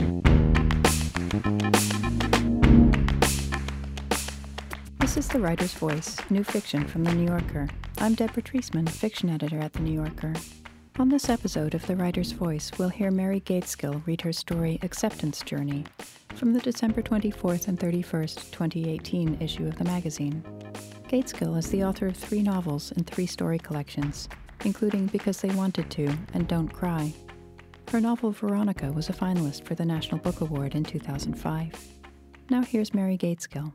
This is The Writer's Voice, new fiction from The New Yorker. I'm Deborah Treisman, fiction editor at The New Yorker. On this episode of The Writer's Voice, we'll hear Mary Gaitskill read her story Acceptance Journey from the December 24th and 31st, 2018 issue of the magazine. Gaitskill is the author of 3 novels and 3 story collections, including Because They Wanted to and Don't Cry. Her novel Veronica was a finalist for the National Book Award in 2005. Now here's Mary Gaitskill.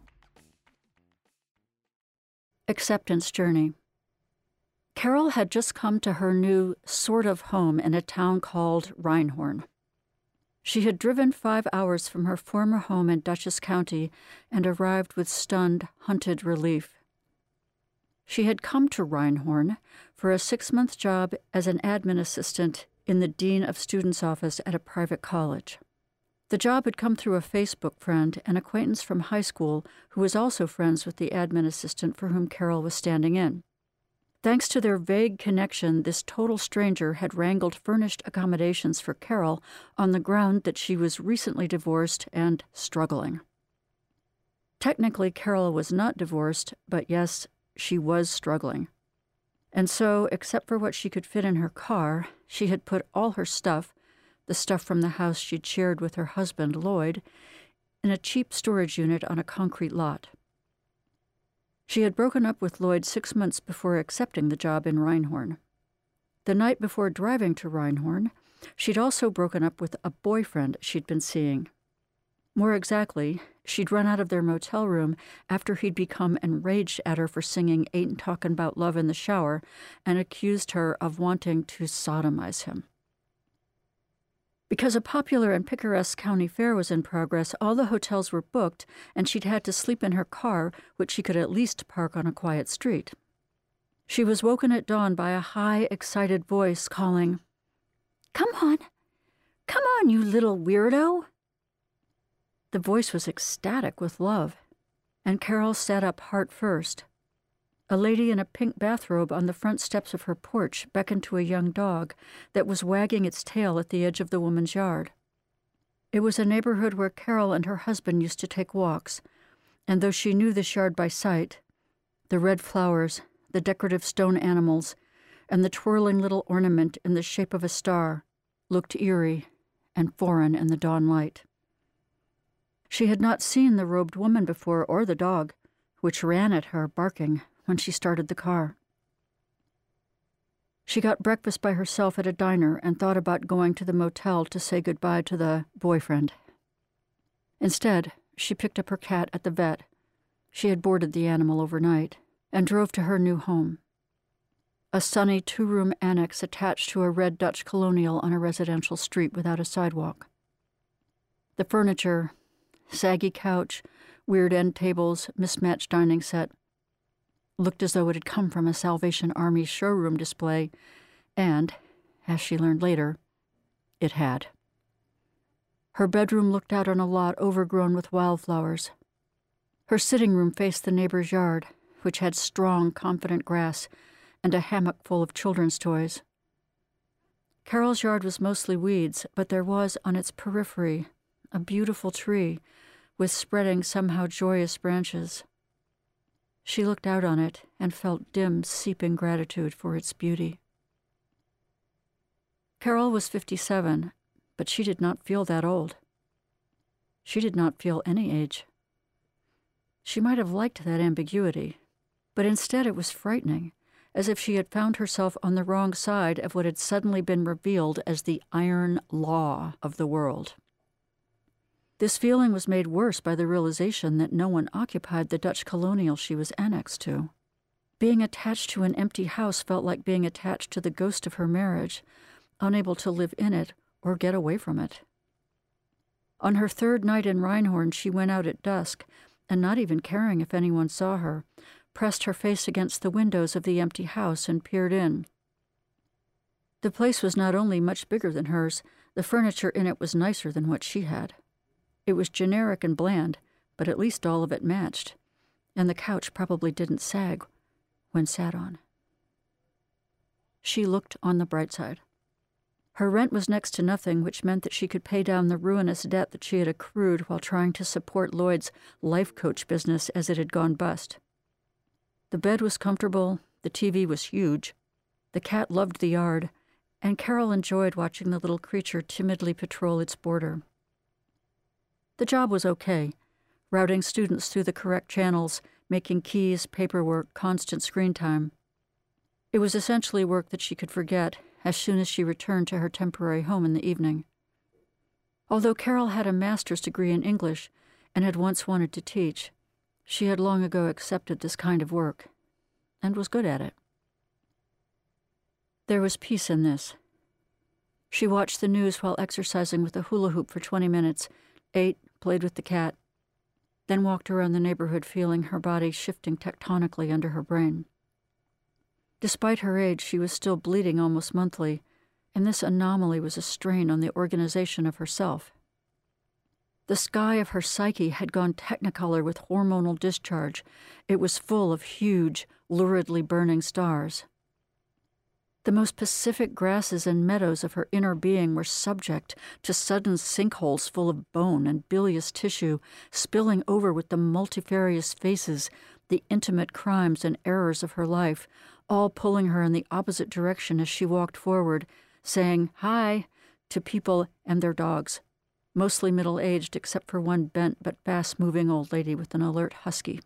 Acceptance Journey. Carol had just come to her new sort of home in a town called Reinhorn. She had driven 5 hours from her former home in Dutchess County and arrived with stunned, hunted relief. She had come to Reinhorn for a 6-month job as an admin assistant in the Dean of Students' office at a private college. The job had come through a Facebook friend, an acquaintance from high school who was also friends with the admin assistant for whom Carol was standing in. Thanks to their vague connection, this total stranger had wrangled furnished accommodations for Carol on the ground that she was recently divorced and struggling. Technically, Carol was not divorced, but yes, she was struggling. And so, except for what she could fit in her car, she had put all her stuff, the stuff from the house she'd shared with her husband, Lloyd, in a cheap storage unit on a concrete lot. She had broken up with Lloyd 6 months before accepting the job in Reinhorn. The night before driving to Reinhorn, she'd also broken up with a boyfriend she'd been seeing. More exactly, she'd run out of their motel room after he'd become enraged at her for singing Ain't Talkin' About Love in the shower and accused her of wanting to sodomize him. Because a popular and picturesque county fair was in progress, all the hotels were booked, and she'd had to sleep in her car, which she could at least park on a quiet street. She was woken at dawn by a high, excited voice calling, "Come on! Come on, you little weirdo!" The voice was ecstatic with love, and Carol sat up heart first. A lady in a pink bathrobe on the front steps of her porch beckoned to a young dog that was wagging its tail at the edge of the woman's yard. It was a neighborhood where Carol and her husband used to take walks, and though she knew this yard by sight, the red flowers, the decorative stone animals, and the twirling little ornament in the shape of a star looked eerie and foreign in the dawn light. She had not seen the robed woman before or the dog, which ran at her, barking, when she started the car. She got breakfast by herself at a diner and thought about going to the motel to say goodbye to the boyfriend. Instead, she picked up her cat at the vet. She had boarded the animal overnight and drove to her new home. A sunny 2-room annex attached to a red Dutch colonial on a residential street without a sidewalk. The furniture, saggy couch, weird end tables, mismatched dining set, looked as though it had come from a Salvation Army showroom display, and, as she learned later, it had. Her bedroom looked out on a lot overgrown with wildflowers. Her sitting room faced the neighbor's yard, which had strong, confident grass and a hammock full of children's toys. Carol's yard was mostly weeds, but there was, on its periphery, a beautiful tree with spreading, somehow joyous branches. She looked out on it and felt dim, seeping gratitude for its beauty. Carol was 57, but she did not feel that old. She did not feel any age. She might have liked that ambiguity, but instead it was frightening, as if she had found herself on the wrong side of what had suddenly been revealed as the iron law of the world. This feeling was made worse by the realization that no one occupied the Dutch colonial she was annexed to. Being attached to an empty house felt like being attached to the ghost of her marriage, unable to live in it or get away from it. On her 3rd night in Reinhorn, she went out at dusk, and not even caring if anyone saw her, pressed her face against the windows of the empty house and peered in. The place was not only much bigger than hers, the furniture in it was nicer than what she had. It was generic and bland, but at least all of it matched, and the couch probably didn't sag when sat on. She looked on the bright side. Her rent was next to nothing, which meant that she could pay down the ruinous debt that she had accrued while trying to support Lloyd's life coach business as it had gone bust. The bed was comfortable, the TV was huge, the cat loved the yard, and Carol enjoyed watching the little creature timidly patrol its border. The job was okay, routing students through the correct channels, making keys, paperwork, constant screen time. It was essentially work that she could forget as soon as she returned to her temporary home in the evening. Although Carol had a master's degree in English and had once wanted to teach, she had long ago accepted this kind of work and was good at it. There was peace in this. She watched the news while exercising with a hula hoop for 20 minutes, ate, played with the cat, then walked around the neighborhood feeling her body shifting tectonically under her brain. Despite her age, she was still bleeding almost monthly, and this anomaly was a strain on the organization of herself. The sky of her psyche had gone technicolor with hormonal discharge. It was full of huge, luridly burning stars. The most pacific grasses and meadows of her inner being were subject to sudden sinkholes full of bone and bilious tissue, spilling over with the multifarious faces, the intimate crimes and errors of her life, all pulling her in the opposite direction as she walked forward, saying hi to people and their dogs, mostly middle-aged except for one bent but fast-moving old lady with an alert husky.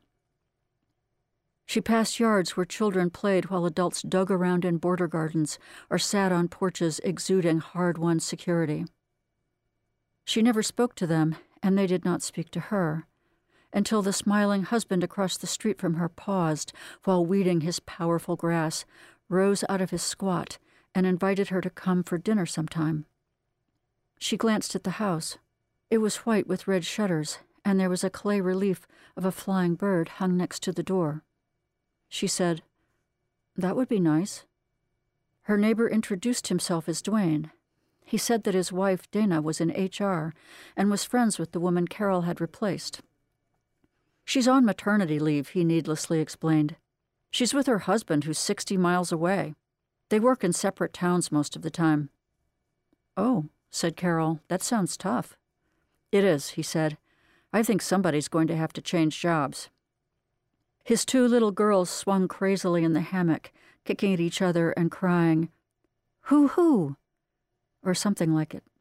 She passed yards where children played while adults dug around in border gardens or sat on porches exuding hard-won security. She never spoke to them, and they did not speak to her, until the smiling husband across the street from her paused while weeding his powerful grass, rose out of his squat, and invited her to come for dinner sometime. She glanced at the house. It was white with red shutters, and there was a clay relief of a flying bird hung next to the door. She said, "That would be nice." Her neighbor introduced himself as Dwayne. He said that his wife, Dana, was in HR and was friends with the woman Carol had replaced. "She's on maternity leave," he needlessly explained. "She's with her husband, who's 60 miles away. They work in separate towns most of the time." "Oh," said Carol, "that sounds tough." "It is," he said. "I think somebody's going to have to change jobs." His 2 little girls swung crazily in the hammock, kicking at each other and crying, "Hoo-hoo," or something like it.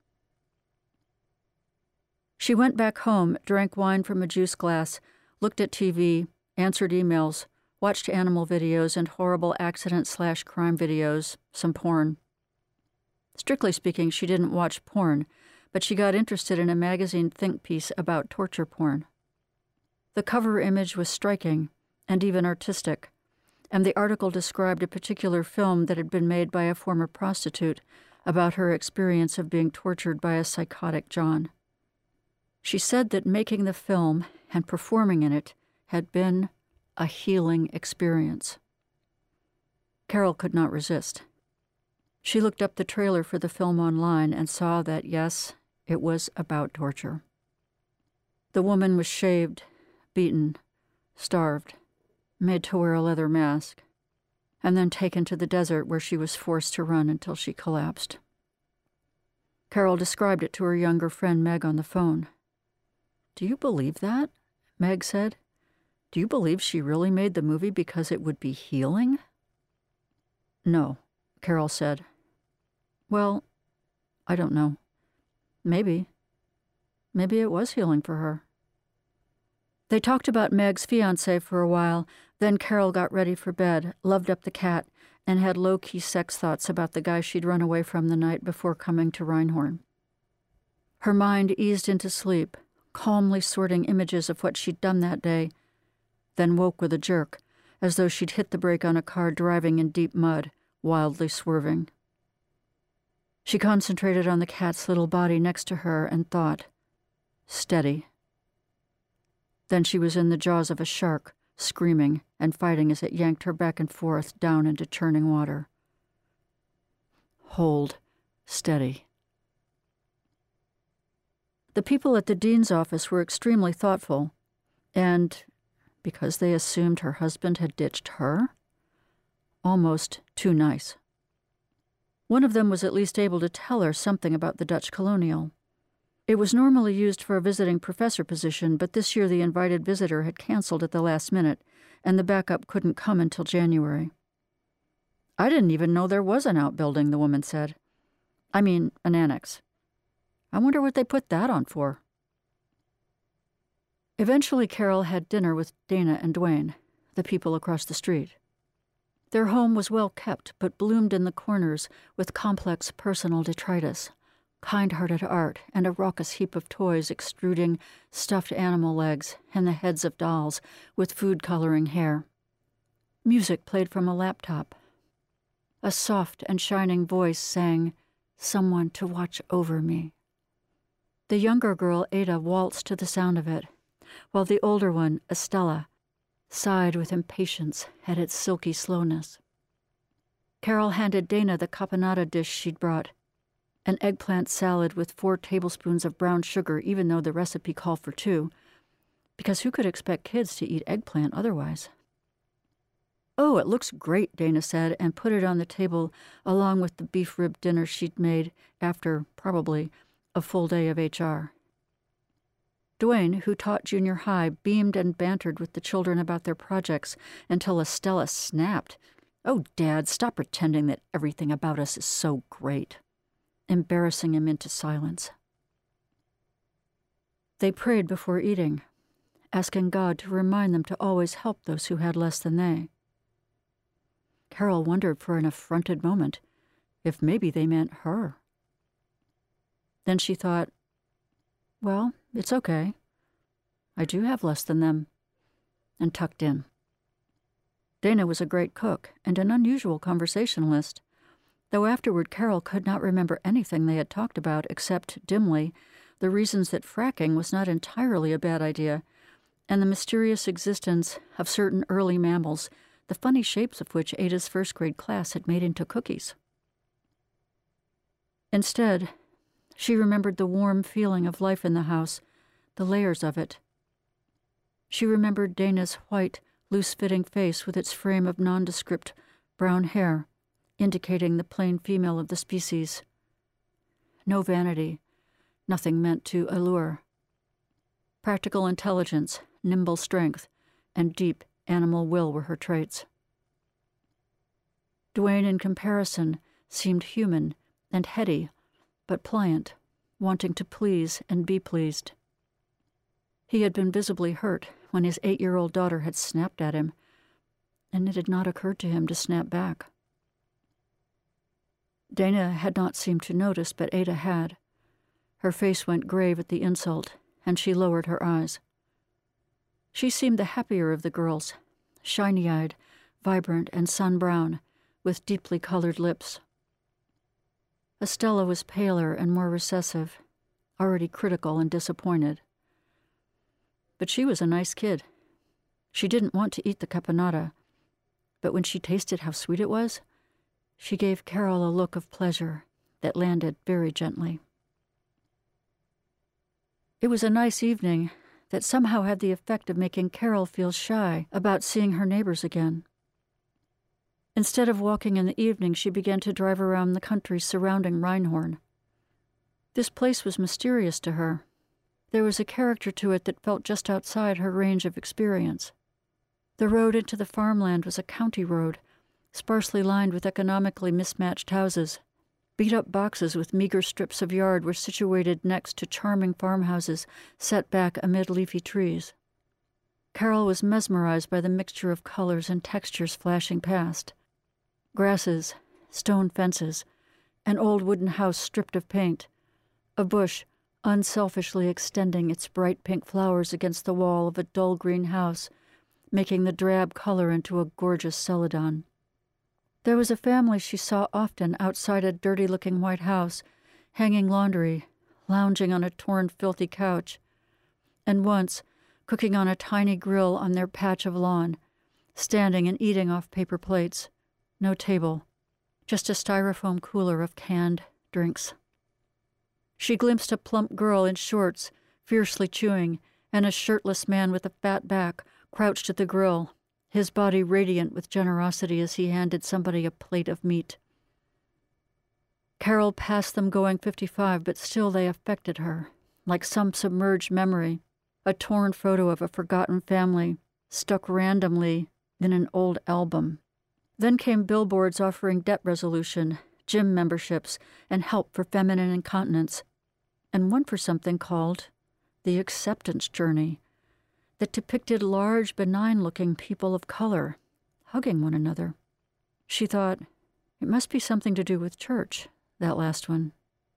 She went back home, drank wine from a juice glass, looked at TV, answered emails, watched animal videos and horrible accident/crime videos, some porn. Strictly speaking, she didn't watch porn, but she got interested in a magazine think piece about torture porn. The cover image was striking and even artistic, and the article described a particular film that had been made by a former prostitute about her experience of being tortured by a psychotic John. She said that making the film and performing in it had been a healing experience. Carol could not resist. She looked up the trailer for the film online and saw that, yes, it was about torture. The woman was shaved, beaten, starved, made to wear a leather mask, and then taken to the desert where she was forced to run until she collapsed. Carol described it to her younger friend Meg on the phone. "Do you believe that?" Meg said. "Do you believe she really made the movie because it would be healing?" "No," Carol said. "Well, I don't know. Maybe. Maybe it was healing for her." They talked about Meg's fiancé for a while, then Carol got ready for bed, loved up the cat, and had low-key sex thoughts about the guy she'd run away from the night before coming to Reinhorn. Her mind eased into sleep, calmly sorting images of what she'd done that day, then woke with a jerk, as though she'd hit the brake on a car driving in deep mud, wildly swerving. She concentrated on the cat's little body next to her and thought, "Steady." Then she was in the jaws of a shark, screaming and fighting as it yanked her back and forth down into churning water. Hold. Steady. The people at the dean's office were extremely thoughtful, and, because they assumed her husband had ditched her, almost too nice. One of them was at least able to tell her something about the Dutch colonial. It was normally used for a visiting professor position, but this year the invited visitor had canceled at the last minute, and the backup couldn't come until January. "I didn't even know there was an outbuilding," the woman said. "I mean, an annex. I wonder what they put that on for." Eventually, Carol had dinner with Dana and Dwayne, the people across the street. Their home was well kept, but bloomed in the corners with complex personal detritus, kind-hearted art, and a raucous heap of toys extruding stuffed animal legs and the heads of dolls with food-coloring hair. Music played from a laptop. A soft and shining voice sang, "Someone to watch over me." The younger girl, Ada, waltzed to the sound of it, while the older one, Estella, sighed with impatience at its silky slowness. Carol handed Dana the caponata dish she'd brought, an eggplant salad with 4 tablespoons of brown sugar, even though the recipe called for 2, because who could expect kids to eat eggplant otherwise? "Oh, it looks great," Dana said, and put it on the table along with the beef rib dinner she'd made after, probably, a full day of HR. Dwayne, who taught junior high, beamed and bantered with the children about their projects until Estella snapped, "Oh, Dad, stop pretending that everything about us is so great," embarrassing him into silence. They prayed before eating, asking God to remind them to always help those who had less than they. Carol wondered for an affronted moment if maybe they meant her. Then she thought, well, it's okay. I do have less than them, and tucked in. Dana was a great cook and an unusual conversationalist, though afterward Carol could not remember anything they had talked about except, dimly, the reasons that fracking was not entirely a bad idea, and the mysterious existence of certain early mammals, the funny shapes of which Ada's first-grade class had made into cookies. Instead, she remembered the warm feeling of life in the house, the layers of it. She remembered Dana's white, loose-fitting face with its frame of nondescript brown hair, indicating the plain female of the species. No vanity, nothing meant to allure. Practical intelligence, nimble strength, and deep animal will were her traits. Dwayne, in comparison, seemed human and heady, but pliant, wanting to please and be pleased. He had been visibly hurt when his 8-year-old daughter had snapped at him, and it had not occurred to him to snap back. Dana had not seemed to notice, but Ada had. Her face went grave at the insult, and she lowered her eyes. She seemed the happier of the girls, shiny-eyed, vibrant, and sun-brown, with deeply colored lips. Estella was paler and more recessive, already critical and disappointed. But she was a nice kid. She didn't want to eat the caponata, but when she tasted how sweet it was, she gave Carol a look of pleasure that landed very gently. It was a nice evening that somehow had the effect of making Carol feel shy about seeing her neighbors again. Instead of walking in the evening, she began to drive around the country surrounding Reinhorn. This place was mysterious to her. There was a character to it that felt just outside her range of experience. The road into the farmland was a county road, sparsely lined with economically mismatched houses. Beat-up boxes with meager strips of yard were situated next to charming farmhouses set back amid leafy trees. Carol was mesmerized by the mixture of colors and textures flashing past. Grasses, stone fences, an old wooden house stripped of paint, a bush unselfishly extending its bright pink flowers against the wall of a dull green house, making the drab color into a gorgeous celadon. There was a family she saw often outside a dirty-looking white house, hanging laundry, lounging on a torn, filthy couch, and once cooking on a tiny grill on their patch of lawn, standing and eating off paper plates. No table, just a styrofoam cooler of canned drinks. She glimpsed a plump girl in shorts, fiercely chewing, and a shirtless man with a fat back crouched at the grill, his body radiant with generosity as he handed somebody a plate of meat. Carol passed them going 55, but still they affected her, like some submerged memory, a torn photo of a forgotten family stuck randomly in an old album. Then came billboards offering debt resolution, gym memberships, and help for feminine incontinence, and one for something called The Acceptance Journey, that depicted large, benign-looking people of color hugging one another. She thought, it must be something to do with church, that last one.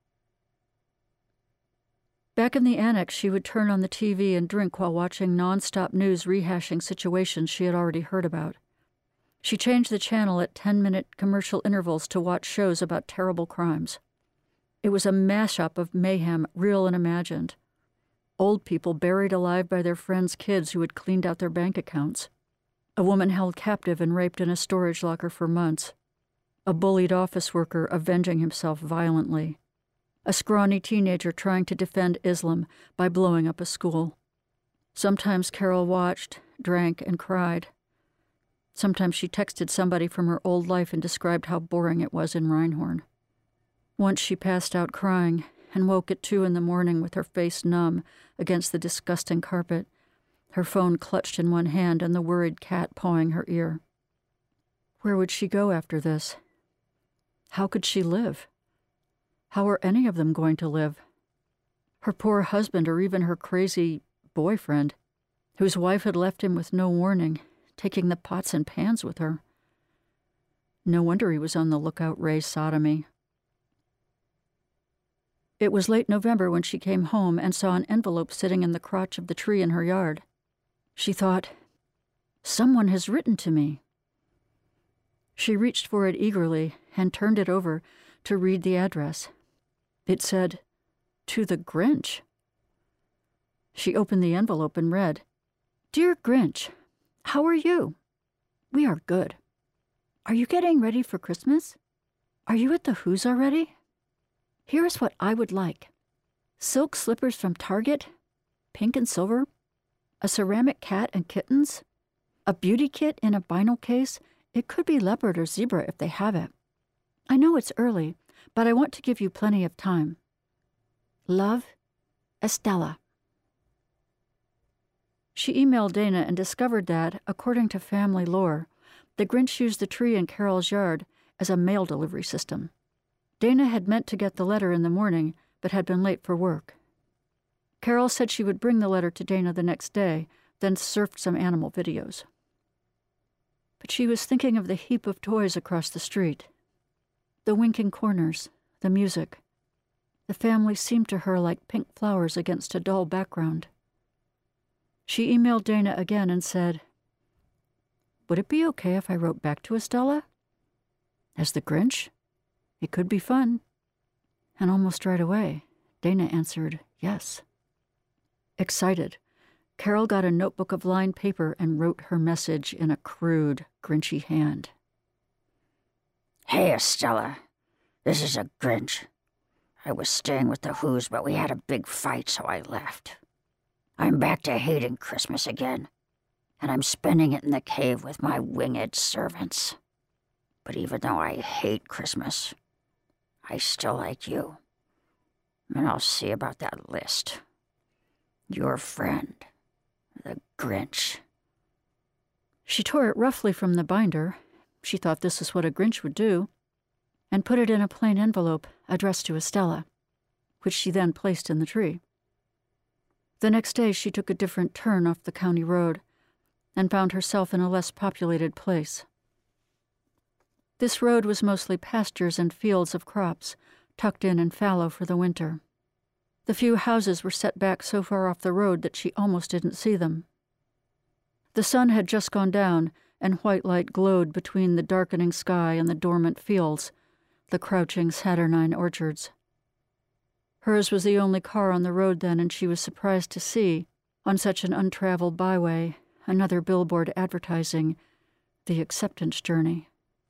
Back in the annex, she would turn on the TV and drink while watching nonstop news rehashing situations she had already heard about. She changed the channel at 10-minute commercial intervals to watch shows about terrible crimes. It was a mashup of mayhem, real and imagined. Old people buried alive by their friends' kids who had cleaned out their bank accounts. A woman held captive and raped in a storage locker for months. A bullied office worker avenging himself violently. A scrawny teenager trying to defend Islam by blowing up a school. Sometimes Carol watched, drank, and cried. Sometimes she texted somebody from her old life and described how boring it was in Reinhorn. Once she passed out crying and woke at 2 a.m. with her face numb against the disgusting carpet, her phone clutched in one hand and the worried cat pawing her ear. Where would she go after this? How could she live? How were any of them going to live? Her poor husband, or even her crazy boyfriend, whose wife had left him with no warning, taking the pots and pans with her. No wonder he was on the lookout, Ray's sodomy. It was late November when she came home and saw an envelope sitting in the crotch of the tree in her yard. She thought, someone has written to me. She reached for it eagerly and turned it over to read the address. It said, "To the Grinch." She opened the envelope and read, "Dear Grinch, how are you? We are good. Are you getting ready for Christmas? Are you at the Who's already? Here's what I would like. Silk slippers from Target, pink and silver, a ceramic cat and kittens, a beauty kit in a vinyl case. It could be leopard or zebra if they have it. I know it's early, but I want to give you plenty of time. Love, Estella." She emailed Dana and discovered that, according to family lore, the Grinch used the tree in Carol's yard as a mail delivery system. Dana had meant to get the letter in the morning, but had been late for work. Carol said she would bring the letter to Dana the next day, then surfed some animal videos. But she was thinking of the heap of toys across the street. The winking corners, the music. The family seemed to her like pink flowers against a dull background. She emailed Dana again and said, "Would it be okay if I wrote back to Estella? As the Grinch? It could be fun." And almost right away, Dana answered yes. Excited, Carol got a notebook of lined paper and wrote her message in a crude, Grinchy hand. "Hey, Estella. This is a Grinch. I was staying with the Who's, but we had a big fight, so I left. I'm back to hating Christmas again, and I'm spending it in the cave with my winged servants. But even though I hate Christmas, I still like you. And I'll see about that list. Your friend, the Grinch." She tore it roughly from the binder. She thought this is what a Grinch would do, and put it in a plain envelope addressed to Estella, which she then placed in the tree. The next day she took a different turn off the county road and found herself in a less populated place. This road was mostly pastures and fields of crops, tucked in and fallow for the winter. The few houses were set back so far off the road that she almost didn't see them. The sun had just gone down, and white light glowed between the darkening sky and the dormant fields, the crouching saturnine orchards. Hers was the only car on the road then, and she was surprised to see, on such an untraveled byway, another billboard advertising The Acceptance Journey.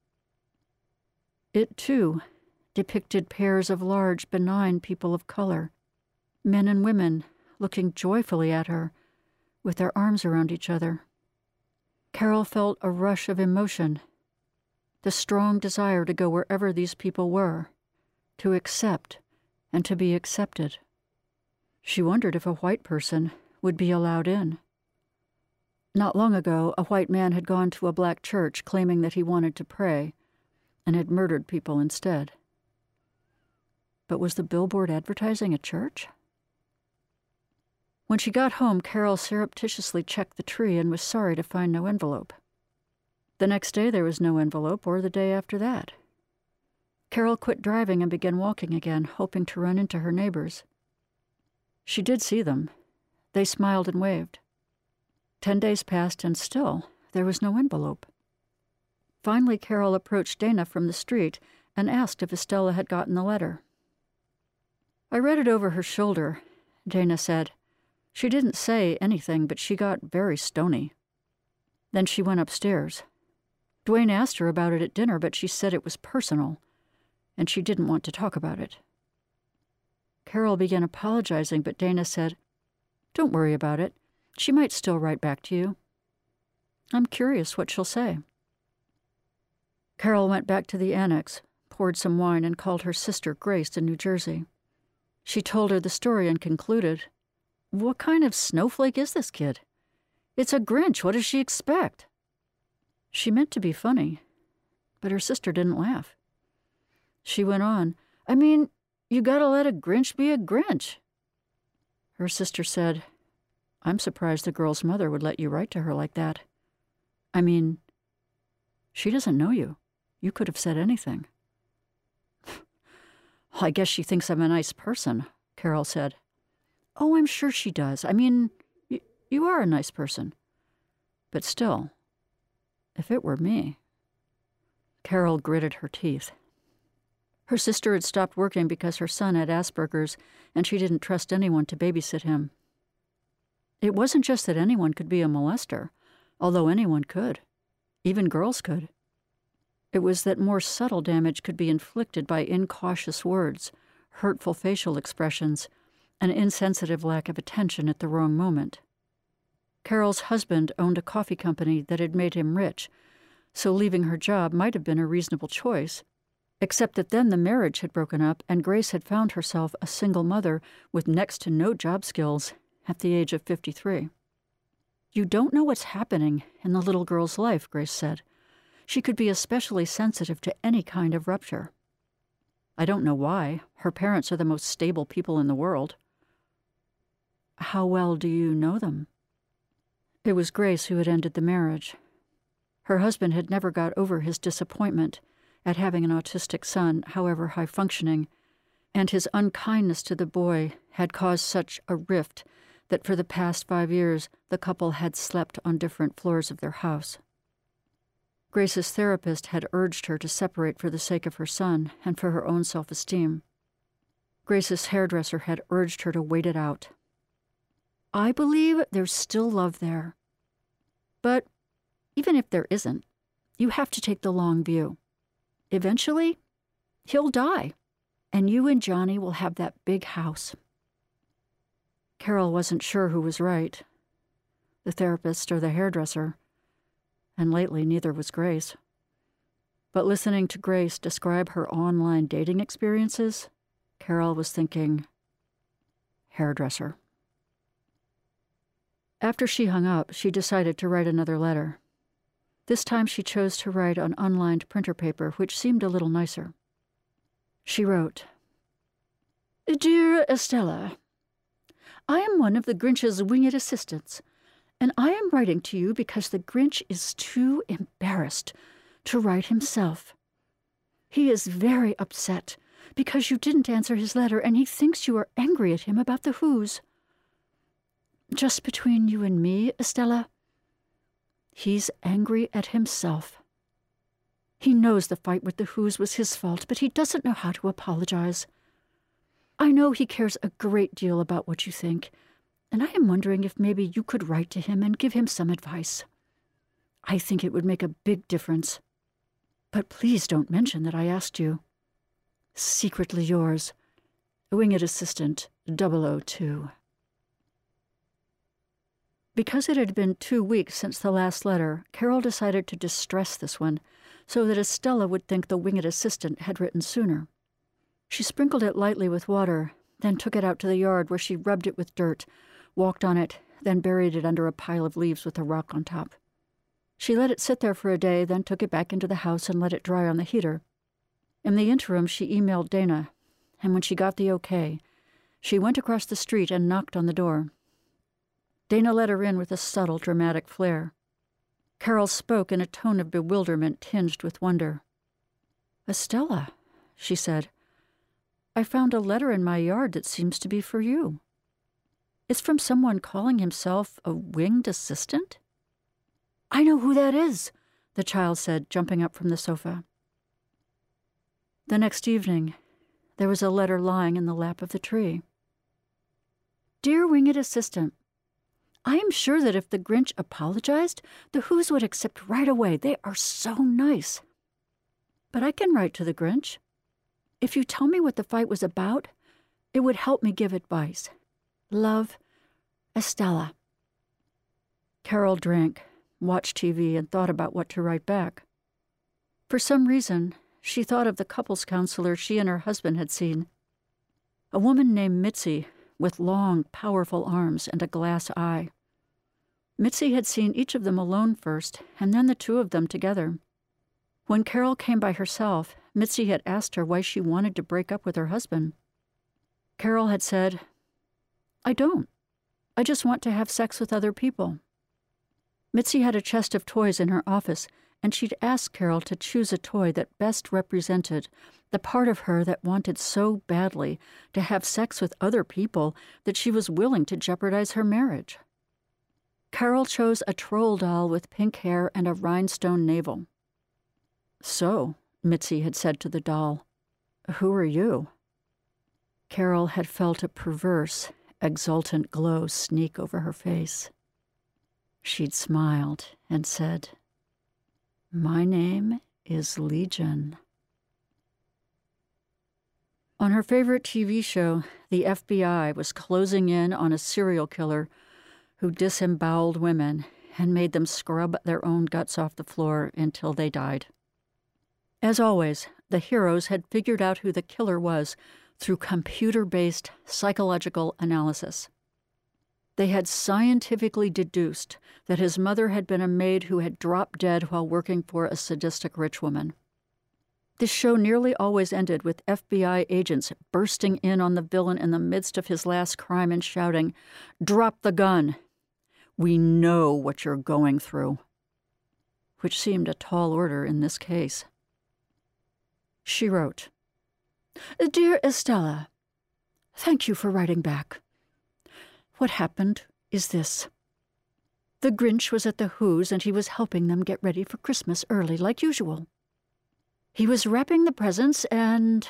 It, too, depicted pairs of large, benign people of color, men and women looking joyfully at her, with their arms around each other. Carol felt a rush of emotion, the strong desire to go wherever these people were, to accept, and to be accepted. She wondered if a white person would be allowed in. Not long ago, a white man had gone to a black church claiming that he wanted to pray, and had murdered people instead. But was the billboard advertising a church? When she got home, Carol surreptitiously checked the tree and was sorry to find no envelope. The next day there was no envelope, or the day after that. Carol quit driving and began walking again, hoping to run into her neighbors. She did see them. They smiled and waved. 10 days passed, and still there was no envelope. Finally, Carol approached Dana from the street and asked if Estella had gotten the letter. "I read it over her shoulder," Dana said. "She didn't say anything, but she got very stony. Then she went upstairs. Dwayne asked her about it at dinner, but she said it was personal, and she didn't want to talk about it." Carol began apologizing, but Dana said, "Don't worry about it. She might still write back to you. I'm curious what she'll say." Carol went back to the annex, poured some wine, and called her sister Grace in New Jersey. She told her the story and concluded, "What kind of snowflake is this kid? It's a Grinch. What does she expect?" She meant to be funny, but her sister didn't laugh. She went on, "I mean, you gotta let a Grinch be a Grinch." Her sister said, "I'm surprised the girl's mother would let you write to her like that. I mean, she doesn't know you. You could have said anything." "I guess she thinks I'm a nice person," Carol said. "Oh, I'm sure she does. I mean, you are a nice person. But still, if it were me..." Carol gritted her teeth. Her sister had stopped working because her son had Asperger's, and she didn't trust anyone to babysit him. It wasn't just that anyone could be a molester, although anyone could. Even girls could. It was that more subtle damage could be inflicted by incautious words, hurtful facial expressions, an insensitive lack of attention at the wrong moment. Carol's husband owned a coffee company that had made him rich, so leaving her job might have been a reasonable choice, except that then the marriage had broken up and Grace had found herself a single mother with next to no job skills at the age of 53. "You don't know what's happening in the little girl's life," Grace said. "She could be especially sensitive to any kind of rupture." "I don't know why. Her parents are the most stable people in the world." "How well do you know them?" It was Grace who had ended the marriage. Her husband had never got over his disappointment at having an autistic son, however high-functioning, and his unkindness to the boy had caused such a rift that for the past 5 years the couple had slept on different floors of their house. Grace's therapist had urged her to separate for the sake of her son and for her own self-esteem. Grace's hairdresser had urged her to wait it out. "I believe there's still love there. But even if there isn't, you have to take the long view. Eventually, he'll die, and you and Johnny will have that big house." Carol wasn't sure who was right, the therapist or the hairdresser, and lately neither was Grace. But listening to Grace describe her online dating experiences, Carol was thinking, hairdresser. After she hung up, she decided to write another letter. This time she chose to write on unlined printer paper, which seemed a little nicer. She wrote, "Dear Estella, I am one of the Grinch's winged assistants, and I am writing to you because the Grinch is too embarrassed to write himself. He is very upset because you didn't answer his letter, and he thinks you are angry at him about the Whos. Just between you and me, Estella, he's angry at himself. He knows the fight with the Whos was his fault, but he doesn't know how to apologize. I know he cares a great deal about what you think, and I am wondering if maybe you could write to him and give him some advice. I think it would make a big difference. But please don't mention that I asked you. Secretly yours, Winged Assistant 002. Because it had been 2 weeks since the last letter, Carol decided to distress this one so that Estella would think the Winged Assistant had written sooner. She sprinkled it lightly with water, then took it out to the yard where she rubbed it with dirt, walked on it, then buried it under a pile of leaves with a rock on top. She let it sit there for a day, then took it back into the house and let it dry on the heater. In the interim, she emailed Dana, and when she got the okay, she went across the street and knocked on the door. Dana let her in with a subtle, dramatic flair. Carol spoke in a tone of bewilderment tinged with wonder. "Estella," she said, "I found a letter in my yard that seems to be for you. It's from someone calling himself a winged assistant." "I know who that is," the child said, jumping up from the sofa. The next evening, there was a letter lying in the lap of the tree. "Dear Winged Assistant, I am sure that if the Grinch apologized, the Whos would accept right away. They are so nice. But I can write to the Grinch. If you tell me what the fight was about, it would help me give advice. Love, Estella." Carol drank, watched TV, and thought about what to write back. For some reason, she thought of the couples counselor she and her husband had seen. A woman named Mitzi, with long, powerful arms and a glass eye. Mitzi had seen each of them alone first, and then the two of them together. When Carol came by herself, Mitzi had asked her why she wanted to break up with her husband. Carol had said, "I don't. I just want to have sex with other people." Mitzi had a chest of toys in her office, and she'd asked Carol to choose a toy that best represented the part of her that wanted so badly to have sex with other people that she was willing to jeopardize her marriage. Carol chose a troll doll with pink hair and a rhinestone navel. "So," Mitzi had said to the doll, "who are you?" Carol had felt a perverse, exultant glow sneak over her face. She'd smiled and said, "My name is Legion." On her favorite TV show, the FBI was closing in on a serial killer who disemboweled women and made them scrub their own guts off the floor until they died. As always, the heroes had figured out who the killer was through computer-based psychological analysis. They had scientifically deduced that his mother had been a maid who had dropped dead while working for a sadistic rich woman. This show nearly always ended with FBI agents bursting in on the villain in the midst of his last crime and shouting, "Drop the gun! We know what you're going through," which seemed a tall order in this case. She wrote, "Dear Estella, thank you for writing back. What happened is this. The Grinch was at the Whos and he was helping them get ready for Christmas early like usual. He was wrapping the presents and...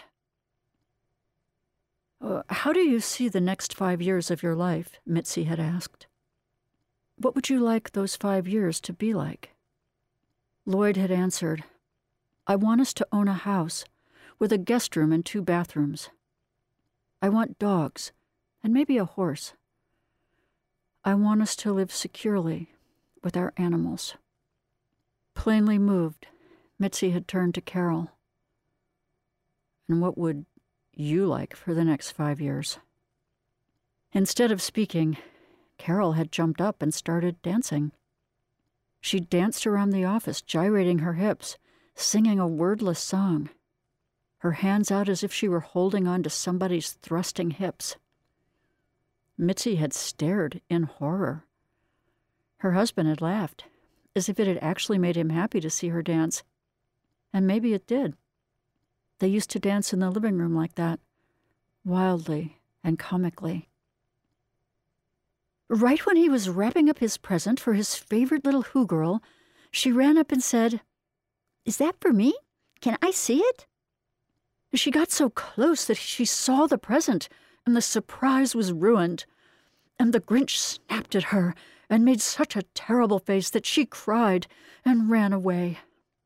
How do you see the next 5 years of your life?" Mitzi had asked. "What would you like those 5 years to be like?" Lloyd had answered, "I want us to own a house with a guest room and 2 bathrooms. I want dogs and maybe a horse. I want us to live securely with our animals." Plainly moved, Mitzi had turned to Carol. "And what would you like for the next 5 years?" Instead of speaking, Carol had jumped up and started dancing. She danced around the office, gyrating her hips, singing a wordless song, her hands out as if she were holding on to somebody's thrusting hips. Mitzi had stared in horror. Her husband had laughed, as if it had actually made him happy to see her dance. And maybe it did. They used to dance in the living room like that, wildly and comically. Right when he was wrapping up his present for his favorite little Who girl, she ran up and said, "Is that for me? Can I see it?" She got so close that she saw the present, and the surprise was ruined. And the Grinch snapped at her and made such a terrible face that she cried and ran away.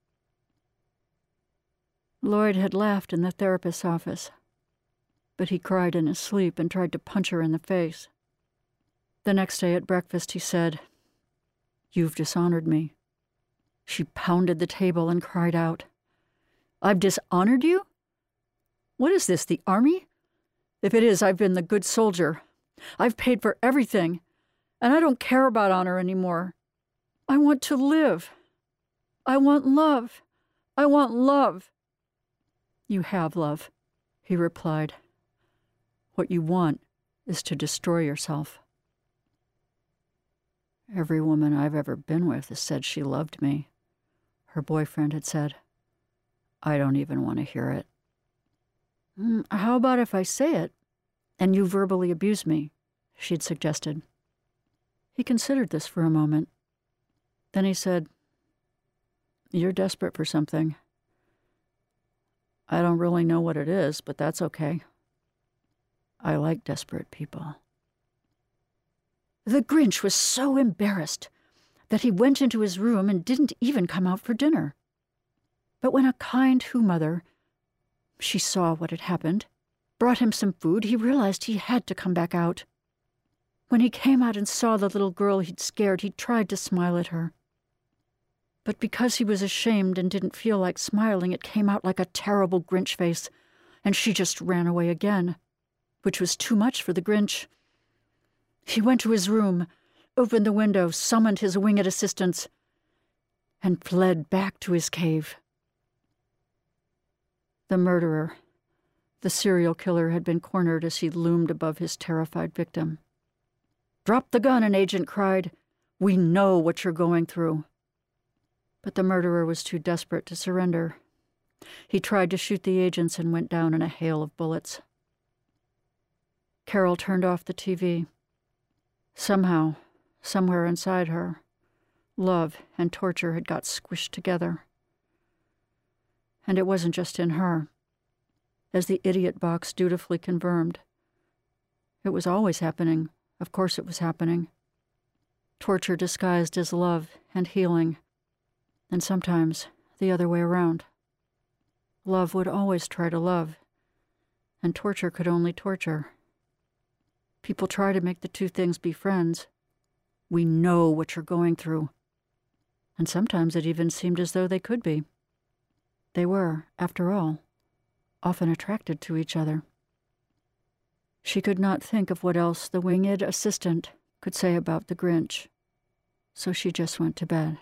Lloyd had laughed in the therapist's office, but he cried in his sleep and tried to punch her in the face. The next day at breakfast he said, "You've dishonored me." She pounded the table and cried out, "I've dishonored you? What is this, the army? If it is, I've been the good soldier. I've paid for everything, and I don't care about honor anymore. I want to live. I want love. I want love. You have love, he replied. What you want is to destroy yourself. Every woman I've ever been with has said she loved me, her boyfriend had said. I don't even want to hear it. How about if I say it, and you verbally abuse me, she'd suggested. He considered this for a moment. Then he said, You're desperate for something. I don't really know what it is, but that's okay. I like desperate people. The Grinch was so embarrassed that he went into his room and didn't even come out for dinner. But when a kind mother, she saw what had happened, brought him some food, he realized he had to come back out. When he came out and saw the little girl he'd scared, he tried to smile at her. But because he was ashamed and didn't feel like smiling, it came out like a terrible Grinch face, and she just ran away again, which was too much for the Grinch. He went to his room, opened the window, summoned his winged assistants, and fled back to his cave. The murderer, the serial killer, had been cornered as he loomed above his terrified victim. "Drop the gun," an agent cried. "We know what you're going through." But the murderer was too desperate to surrender. He tried to shoot the agents and went down in a hail of bullets. Carol turned off the TV. Somehow, somewhere inside her, love and torture had got squished together. And it wasn't just in her. As the idiot box dutifully confirmed, it was always happening. Of course it was happening. Torture disguised as love and healing, and sometimes the other way around. Love would always try to love, and torture could only torture. People try to make the two things be friends. We know what you're going through. And sometimes it even seemed as though they could be. They were, after all, often attracted to each other. She could not think of what else the winged assistant could say about the Grinch, so she just went to bed.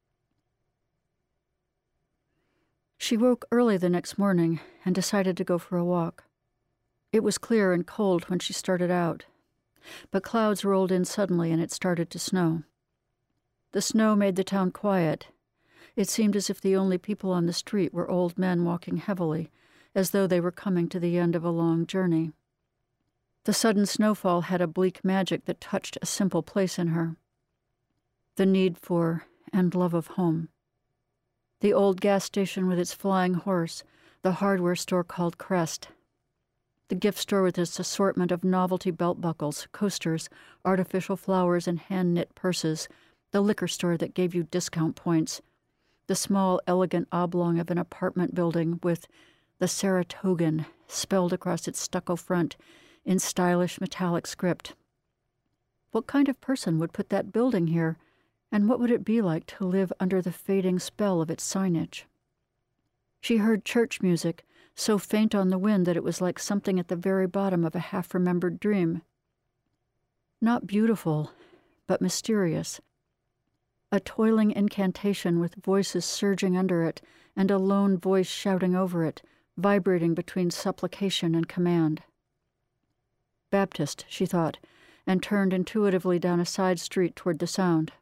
She woke early the next morning and decided to go for a walk. It was clear and cold when she started out, but clouds rolled in suddenly and it started to snow. The snow made the town quiet. It seemed as if the only people on the street were old men walking heavily, as though they were coming to the end of a long journey. The sudden snowfall had a bleak magic that touched a simple place in her. The need for and love of home. The old gas station with its flying horse, the hardware store called Crest, the gift store with its assortment of novelty belt buckles, coasters, artificial flowers, and hand-knit purses, the liquor store that gave you discount points, the small, elegant oblong of an apartment building with the Saratogan spelled across its stucco front in stylish metallic script. What kind of person would put that building here, and what would it be like to live under the fading spell of its signage? She heard church music, so faint on the wind that it was like something at the very bottom of a half-remembered dream. Not beautiful, but mysterious. A toiling incantation with voices surging under it and a lone voice shouting over it, vibrating between supplication and command. Baptist, she thought, and turned intuitively down a side street toward the sound.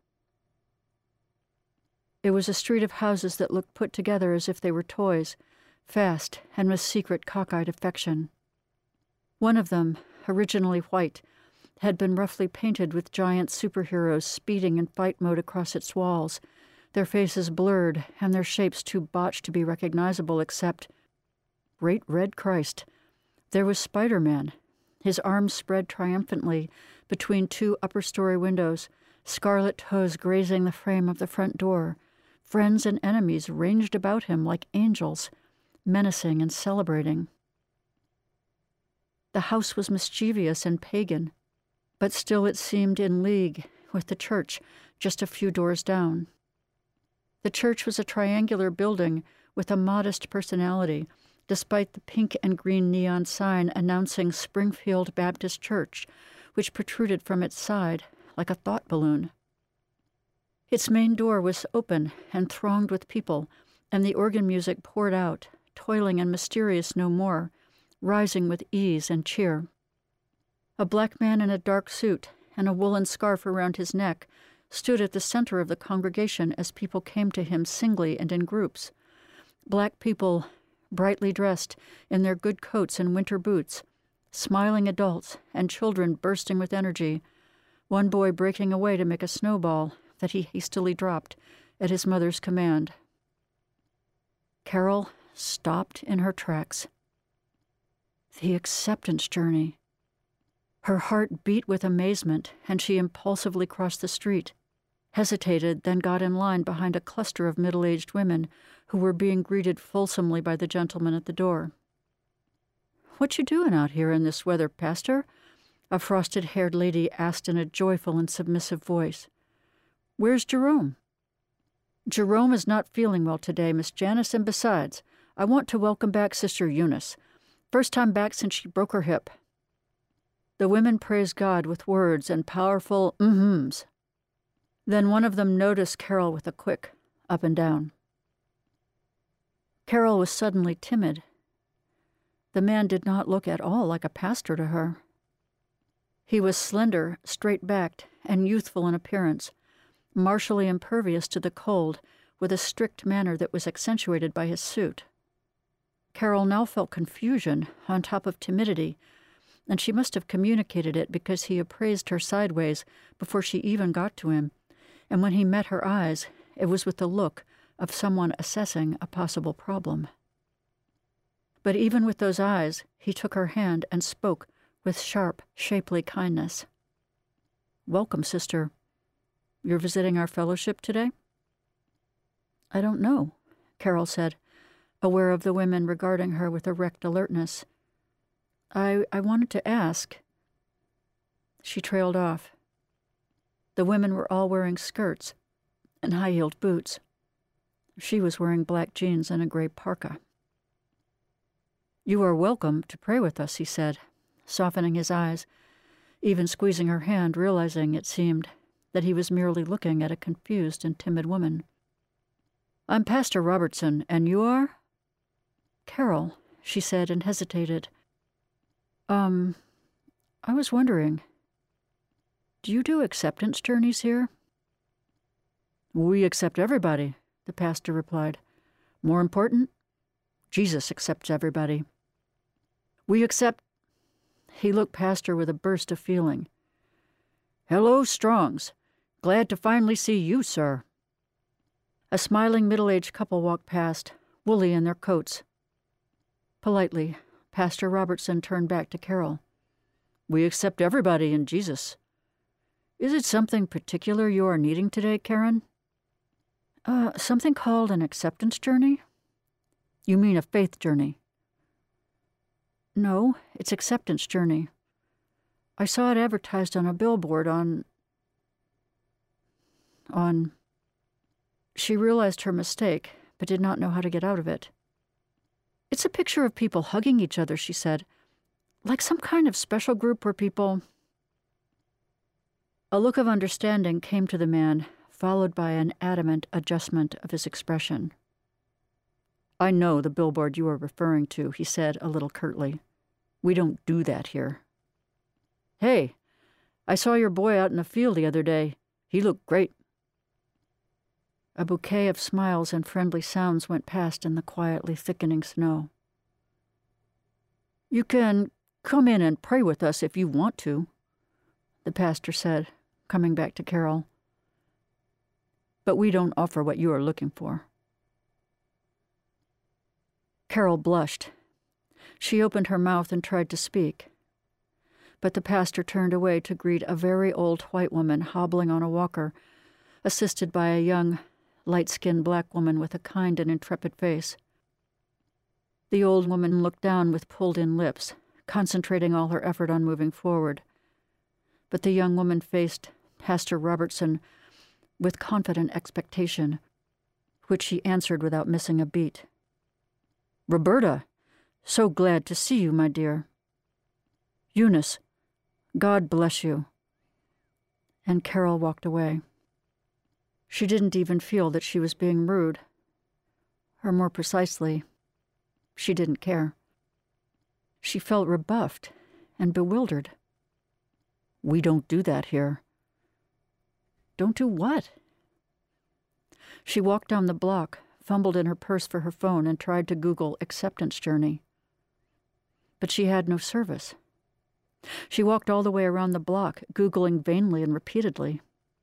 It was a street of houses that looked put together as if they were toys, fast and with secret cockeyed affection. One of them, originally white, had been roughly painted with giant superheroes speeding in fight mode across its walls, their faces blurred and their shapes too botched to be recognizable except, great red Christ, there was Spider-Man, his arms spread triumphantly between two upper-story windows, scarlet toes grazing the frame of the front door. Friends and enemies ranged about him like angels, menacing and celebrating. The house was mischievous and pagan, but still it seemed in league with the church just a few doors down. The church was a triangular building with a modest personality, despite the pink and green neon sign announcing Springfield Baptist Church, which protruded from its side like a thought balloon. Its main door was open and thronged with people, and the organ music poured out, toiling and mysterious no more, rising with ease and cheer. A black man in a dark suit and a woolen scarf around his neck stood at the center of the congregation as people came to him singly and in groups. Black people, brightly dressed in their good coats and winter boots, smiling adults and children bursting with energy, one boy breaking away to make a snowball that he hastily dropped at his mother's command. Carol stopped in her tracks. The acceptance journey. Her heart beat with amazement, and she impulsively crossed the street, hesitated, then got in line behind a cluster of middle-aged women who were being greeted fulsomely by the gentleman at the door. "What you doing out here in this weather, Pastor?" a frosted-haired lady asked in a joyful and submissive voice. "Where's Jerome?" "Jerome is not feeling well today, Miss Janice, and besides, I want to welcome back Sister Eunice. First time back since she broke her hip." The women praised God with words and powerful mm-hms. Then one of them noticed Carol with a quick up and down. Carol was suddenly timid. The man did not look at all like a pastor to her. He was slender, straight-backed, and youthful in appearance, martially impervious to the cold, with a strict manner that was accentuated by his suit. Carol now felt confusion on top of timidity, and she must have communicated it because he appraised her sideways before she even got to him, and when he met her eyes, it was with the look of someone assessing a possible problem. But even with those eyes, he took her hand and spoke with sharp, shapely kindness. "Welcome, sister. You're visiting our fellowship today?" "I don't know," Carol said, aware of the women regarding her with erect alertness. I wanted to ask." She trailed off. The women were all wearing skirts and high-heeled boots. She was wearing black jeans and a gray parka. "You are welcome to pray with us," he said, softening his eyes, even squeezing her hand, realizing, it seemed, that he was merely looking at a confused and timid woman. "I'm Pastor Robertson, and you are?" "Carol," she said, and hesitated. I was wondering, do you do acceptance journeys here?" "We accept everybody," the pastor replied. "More important, Jesus accepts everybody. We accept—" He looked past her with a burst of feeling. "Hello, Strongs. Glad to finally see you, sir." A smiling middle-aged couple walked past, woolly in their coats. Politely, Pastor Robertson turned back to Carol. "We accept everybody in Jesus. Is it something particular you are needing today, Karen?" Something called an acceptance journey?" "You mean a faith journey?" "No, it's acceptance journey. I saw it advertised on a billboard on... She realized her mistake, but did not know how to get out of it. "It's a picture of people hugging each other," she said. "Like some kind of special group where people..." A look of understanding came to the man, followed by an adamant adjustment of his expression. "I know the billboard you are referring to," he said a little curtly. "We don't do that here." "Hey, I saw your boy out in the field the other day. He looked great." A bouquet of smiles and friendly sounds went past in the quietly thickening snow. "You can come in and pray with us if you want to," the pastor said, coming back to Carol. "But we don't offer what you are looking for." Carol blushed. She opened her mouth and tried to speak. But the pastor turned away to greet a very old white woman hobbling on a walker, assisted by a young, light-skinned black woman with a kind and intrepid face. The old woman looked down with pulled-in lips, concentrating all her effort on moving forward. But the young woman faced Pastor Robertson with confident expectation, which she answered without missing a beat. "Roberta, So glad to see you, my dear. Eunice, God bless you. And Carol walked away. She didn't even feel that she was being rude. Or more precisely, she didn't care. She felt rebuffed and bewildered. We don't do that here. Don't do what? She walked down the block, fumbled in her purse for her phone, and tried to Google acceptance journey. But she had no service. She walked all the way around the block, Googling vainly and repeatedly.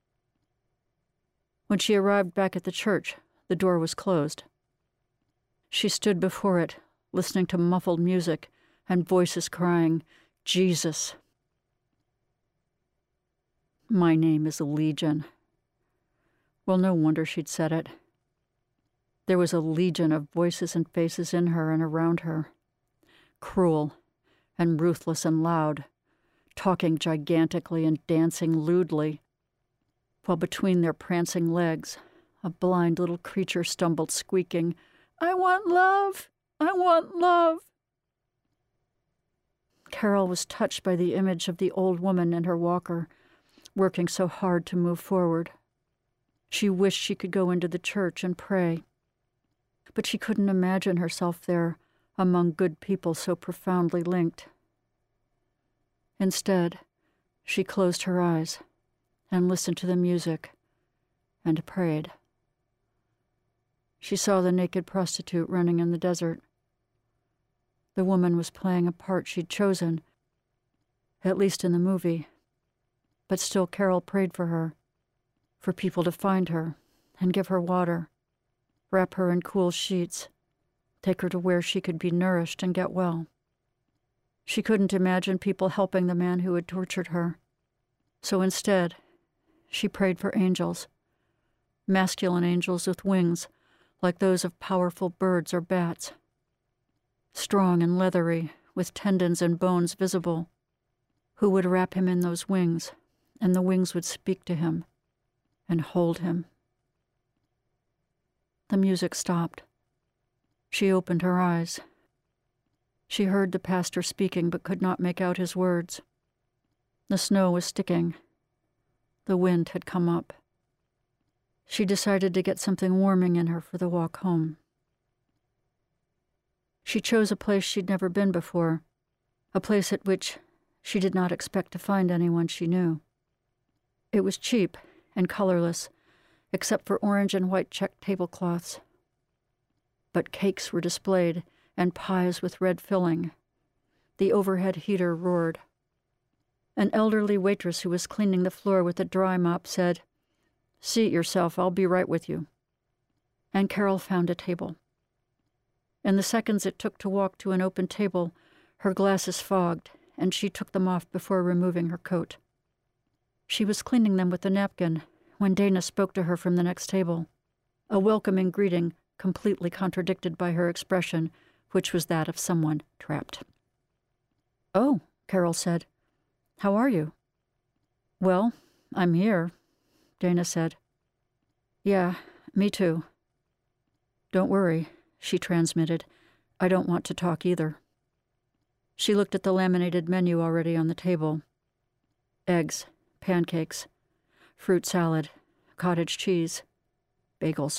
When she arrived back at the church, the door was closed. She stood before it, listening to muffled music and voices crying, Jesus. My name is Legion. Well, no wonder she'd said it. There was a legion of voices and faces in her and around her, cruel and ruthless and loud, talking gigantically and dancing lewdly, while between their prancing legs, a blind little creature stumbled squeaking, I want love! I want love! Carol was touched by the image of the old woman and her walker, working so hard to move forward. She wished she could go into the church and pray, but she couldn't imagine herself there among good people so profoundly linked. Instead, she closed her eyes and listened to the music and prayed. She saw the naked prostitute running in the desert. The woman was playing a part she'd chosen, at least in the movie, but still Carol prayed for her, for people to find her and give her water, wrap her in cool sheets, take her to where she could be nourished and get well. She couldn't imagine people helping the man who had tortured her, so instead, she prayed for angels, masculine angels with wings like those of powerful birds or bats, strong and leathery, with tendons and bones visible, who would wrap him in those wings, and the wings would speak to him and hold him. The music stopped. She opened her eyes. She heard the pastor speaking but could not make out his words. The snow was sticking. The wind had come up. She decided to get something warming in her for the walk home. She chose a place she'd never been before, a place at which she did not expect to find anyone she knew. It was cheap and colorless, except for orange and white checked tablecloths. But cakes were displayed and pies with red filling. The overhead heater roared. An elderly waitress who was cleaning the floor with a dry mop said, "Seat yourself, I'll be right with you." And Carol found a table. In the seconds it took to walk to an open table, her glasses fogged, and she took them off before removing her coat. She was cleaning them with a napkin when Dana spoke to her from the next table, a welcoming greeting completely contradicted by her expression, which was that of someone trapped. "Oh," Carol said. "How are you?" "Well, I'm here," Dana said. "Yeah, me too." "Don't worry," she transmitted. "I don't want to talk either." She looked at the laminated menu already on the table. Eggs, pancakes, fruit salad, cottage cheese, bagels.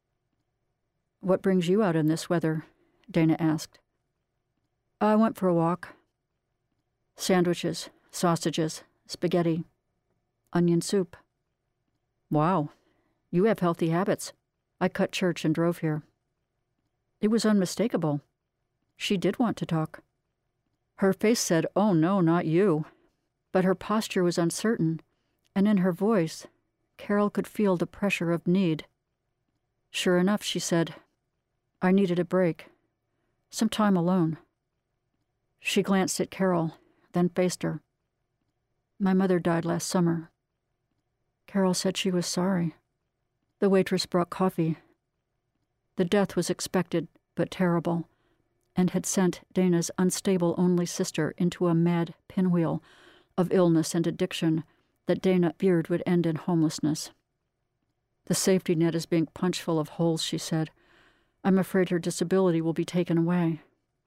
"What brings you out in this weather?" Dana asked. "I went for a walk." "Sandwiches, sausages, spaghetti, onion soup." "Wow, you have healthy habits." I cut church and drove here. It was unmistakable. She did want to talk. Her face said, "Oh no, not you." But her posture was uncertain, and in her voice, Carol could feel the pressure of need. Sure enough, she said, "I needed a break. Some time alone." She glanced at Carol, then faced her. "My mother died last summer." Carol said she was sorry. The waitress brought coffee. The death was expected, but terrible, and had sent Dana's unstable only sister into a mad pinwheel of illness and addiction that Dana feared would end in homelessness. "The safety net is being punched full of holes," she said. "I'm afraid her disability will be taken away."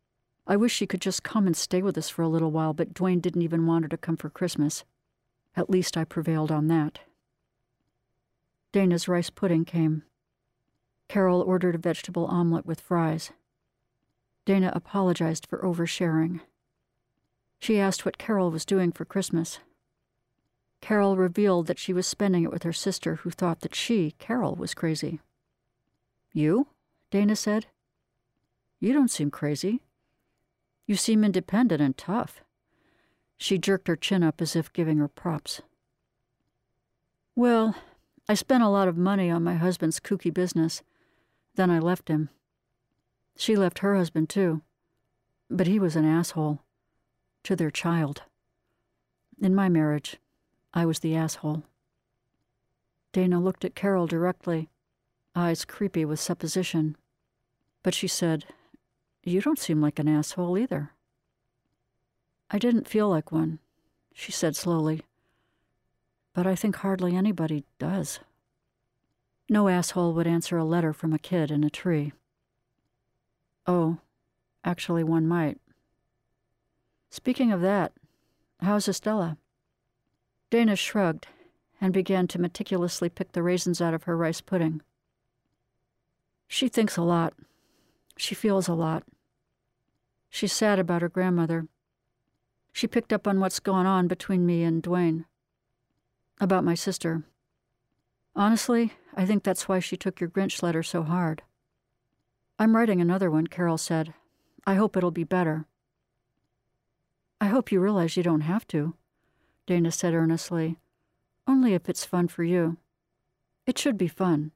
I wish she could just come and stay with us for a little while, but Dwayne didn't even want her to come for Christmas. At least I prevailed on that. Dana's rice pudding came. Carol ordered a vegetable omelet with fries. Dana apologized for oversharing. She asked what Carol was doing for Christmas. Carol revealed that she was spending it with her sister, who thought that she, Carol, was crazy. "You?" Dana said. "You don't seem crazy. You seem independent and tough." She jerked her chin up as if giving her props. "Well, I spent a lot of money on my husband's kooky business. Then I left him. She left her husband, too. But he was an asshole. To their child. In my marriage, I was the asshole." Dana looked at Carol directly, eyes creepy with supposition. But she said, "You don't seem like an asshole either." "I didn't feel like one," she said slowly. "But I think hardly anybody does. No asshole would answer a letter from a kid in a tree." "Oh, actually one might. Speaking of that, how's Estella?" Dana shrugged and began to meticulously pick the raisins out of her rice pudding. "She thinks a lot. She feels a lot. She's sad about her grandmother. She picked up on what's going on between me and Dwayne. About my sister. Honestly, I think that's why she took your Grinch letter so hard." "I'm writing another one," Carol said. "I hope it'll be better." "I hope you realize you don't have to," Dana said earnestly. "Only if it's fun for you. It should be fun."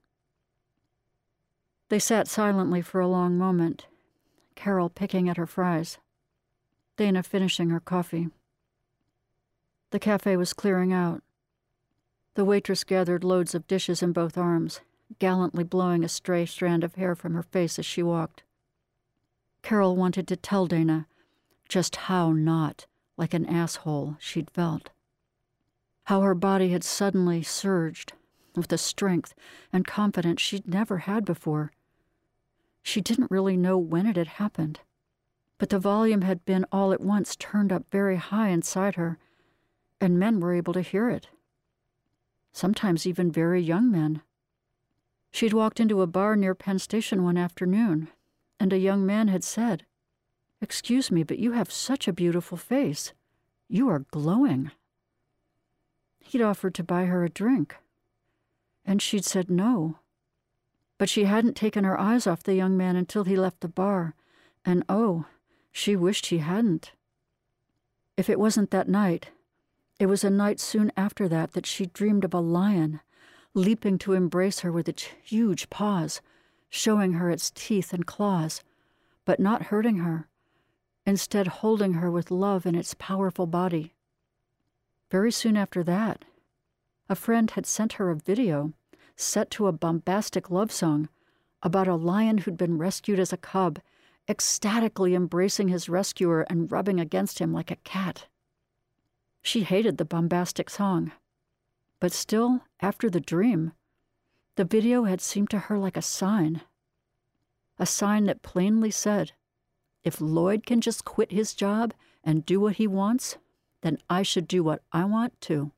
They sat silently for a long moment, Carol picking at her fries, Dana finishing her coffee. The cafe was clearing out. The waitress gathered loads of dishes in both arms, gallantly blowing a stray strand of hair from her face as she walked. Carol wanted to tell Dana just how not like an asshole she'd felt. How her body had suddenly surged with a strength and confidence she'd never had before. She didn't really know when it had happened, but the volume had been all at once turned up very high inside her, and men were able to hear it. Sometimes even very young men. She'd walked into a bar near Penn Station one afternoon, and a young man had said, "Excuse me, but you have such a beautiful face. You are glowing." He'd offered to buy her a drink, and she'd said no. But she hadn't taken her eyes off the young man until he left the bar, and oh, she wished he hadn't. If it wasn't that night, it was a night soon after that she dreamed of a lion leaping to embrace her with its huge paws, showing her its teeth and claws, but not hurting her, instead holding her with love in its powerful body. Very soon after that, a friend had sent her a video set to a bombastic love song about a lion who'd been rescued as a cub, ecstatically embracing his rescuer and rubbing against him like a cat. She hated the bombastic song, but still, after the dream, the video had seemed to her like a sign that plainly said, if Lloyd can just quit his job and do what he wants, then I should do what I want too.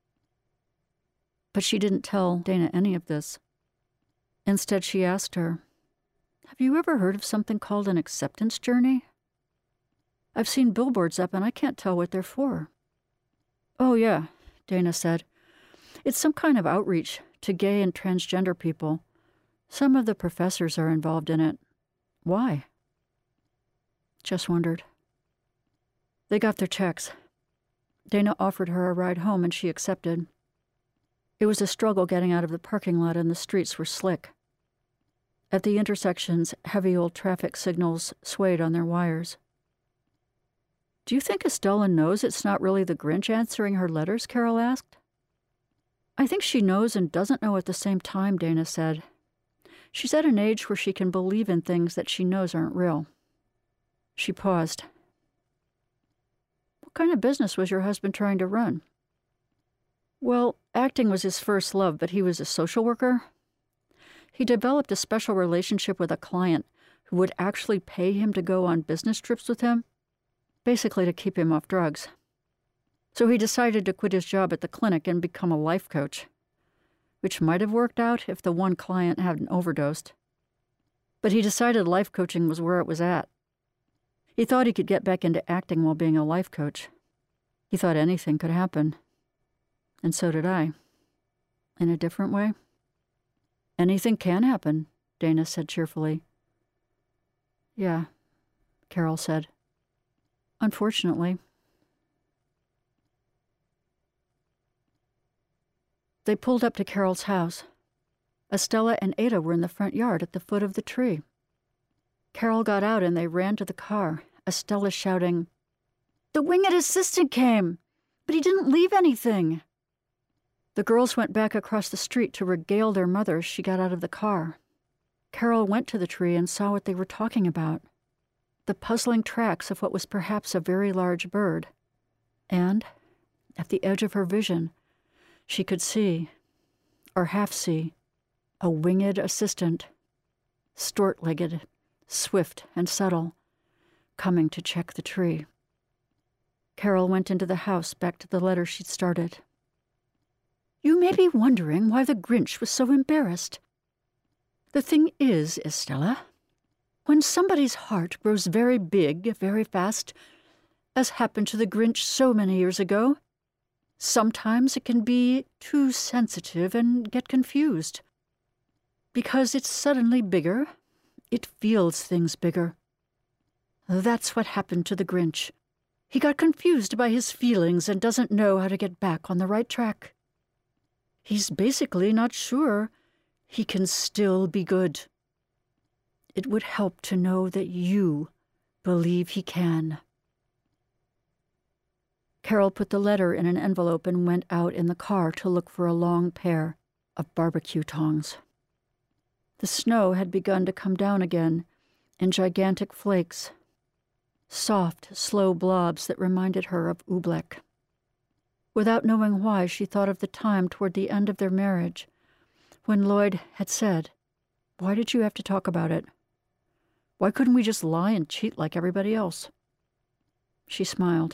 But she didn't tell Dana any of this. Instead, she asked her, "Have you ever heard of something called an acceptance journey? I've seen billboards up and I can't tell what they're for." "Oh yeah," Dana said. "It's some kind of outreach to gay and transgender people. Some of the professors are involved in it. Why?" Just wondered. They got their checks. Dana offered her a ride home and she accepted. It was a struggle getting out of the parking lot and the streets were slick. At the intersections, heavy old traffic signals swayed on their wires. "Do you think Estella knows it's not really the Grinch answering her letters?" Carol asked. "I think she knows and doesn't know at the same time," Dana said. "She's at an age where she can believe in things that she knows aren't real." She paused. "What kind of business was your husband trying to run?" "Well, acting was his first love, but he was a social worker. He developed a special relationship with a client who would actually pay him to go on business trips with him, basically to keep him off drugs. So he decided to quit his job at the clinic and become a life coach, which might have worked out if the one client hadn't overdosed. But he decided life coaching was where it was at. He thought he could get back into acting while being a life coach. He thought anything could happen. And so did I. In a different way. Anything can happen, Dana said cheerfully. Yeah, Carol said. Unfortunately. They pulled up to Carol's house. Estella and Ada were in the front yard at the foot of the tree. Carol got out and they ran to the car, Estella shouting, "The winged assistant came, but he didn't leave anything." The girls went back across the street to regale their mother as she got out of the car. Carol went to the tree and saw what they were talking about, the puzzling tracks of what was perhaps a very large bird. And, at the edge of her vision, she could see, or half see, a winged assistant, stort-legged, swift and subtle, coming to check the tree. Carol went into the house back to the letter she'd started. "You may be wondering why the Grinch was so embarrassed. The thing is, Estella, when somebody's heart grows very big, very fast, as happened to the Grinch so many years ago, sometimes it can be too sensitive and get confused. Because it's suddenly bigger, it feels things bigger. That's what happened to the Grinch. He got confused by his feelings and doesn't know how to get back on the right track. He's basically not sure he can still be good. It would help to know that you believe he can." Carol put the letter in an envelope and went out in the car to look for a long pair of barbecue tongs. The snow had begun to come down again in gigantic flakes, soft, slow blobs that reminded her of Oobleck. Without knowing why, she thought of the time toward the end of their marriage when Lloyd had said, "Why did you have to talk about it? Why couldn't we just lie and cheat like everybody else?" She smiled.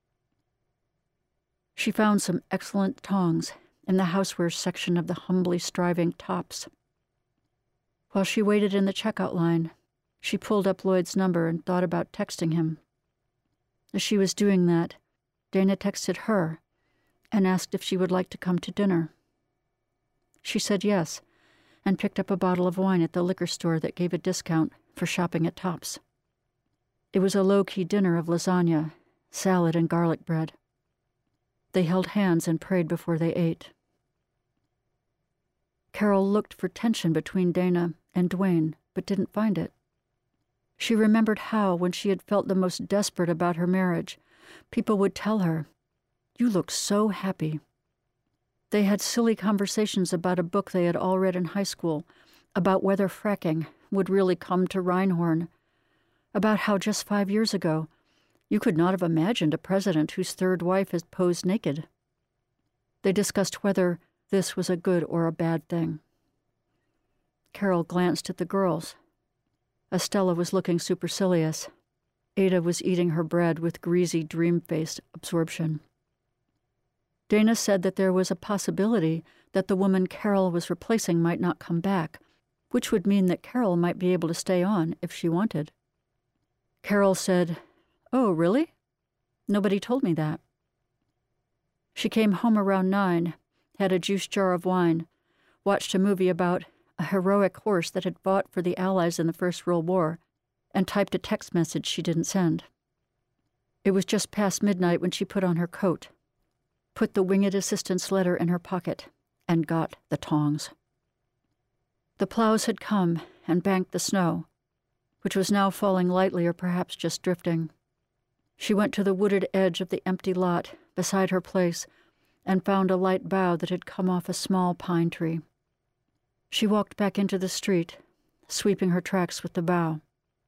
She found some excellent tongs in the housewares section of the humbly striving Tops. While she waited in the checkout line, she pulled up Lloyd's number and thought about texting him. As she was doing that, Dana texted her and asked if she would like to come to dinner. She said yes, and picked up a bottle of wine at the liquor store that gave a discount for shopping at Tops. It was a low-key dinner of lasagna, salad, and garlic bread. They held hands and prayed before they ate. Carol looked for tension between Dana and Dwayne, but didn't find it. She remembered how, when she had felt the most desperate about her marriage, people would tell her, "You look so happy." They had silly conversations about a book they had all read in high school, about whether fracking would really come to Reinhorn, about how just 5 years ago, you could not have imagined a president whose third wife had posed naked. They discussed whether this was a good or a bad thing. Carol glanced at the girls. Estella was looking supercilious. Ada was eating her bread with greasy, dream-faced absorption. Dana said that there was a possibility that the woman Carol was replacing might not come back, which would mean that Carol might be able to stay on if she wanted. Carol said, "Oh, really? Nobody told me that." She came home around 9, had a juice jar of wine, watched a movie about a heroic horse that had fought for the Allies in the First World War, and typed a text message she didn't send. It was just past midnight when she put on her coat, put the winged assistant's letter in her pocket, and got the tongs. The plows had come and banked the snow, which was now falling lightly or perhaps just drifting. She went to the wooded edge of the empty lot beside her place and found a light bough that had come off a small pine tree. She walked back into the street, sweeping her tracks with the bough.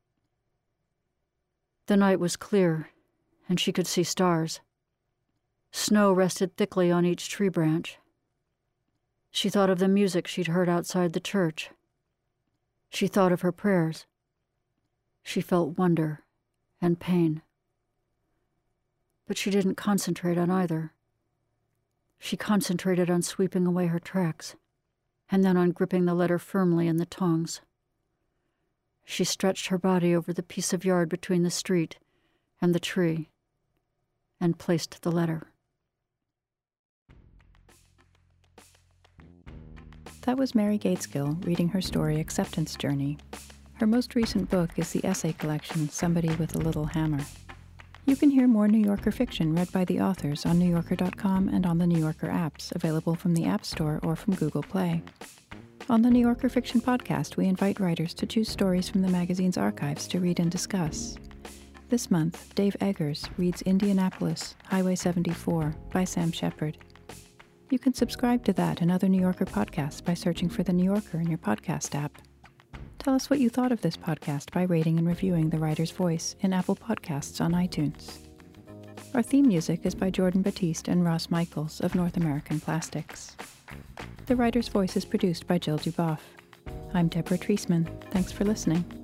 The night was clear, and she could see stars. Snow rested thickly on each tree branch. She thought of the music she'd heard outside the church. She thought of her prayers. She felt wonder and pain. But she didn't concentrate on either. She concentrated on sweeping away her tracks, and then on gripping the letter firmly in the tongs. She stretched her body over the piece of yard between the street and the tree, and placed the letter. That was Mary Gateskill reading her story Acceptance Journey. Her most recent book is the essay collection Somebody with a Little Hammer. You can hear more New Yorker fiction read by the authors on NewYorker.com and on the New Yorker apps, available from the App Store or from Google Play. On the New Yorker Fiction Podcast, we invite writers to choose stories from the magazine's archives to read and discuss. This month, Dave Eggers reads Indianapolis, Highway 74 by Sam Shepard. You can subscribe to that and other New Yorker podcasts by searching for The New Yorker in your podcast app. Tell us what you thought of this podcast by rating and reviewing The Writer's Voice in Apple Podcasts on iTunes. Our theme music is by Jordan Batiste and Ross Michaels of North American Plastics. The Writer's Voice is produced by Jill Duboff. I'm Deborah Treisman. Thanks for listening.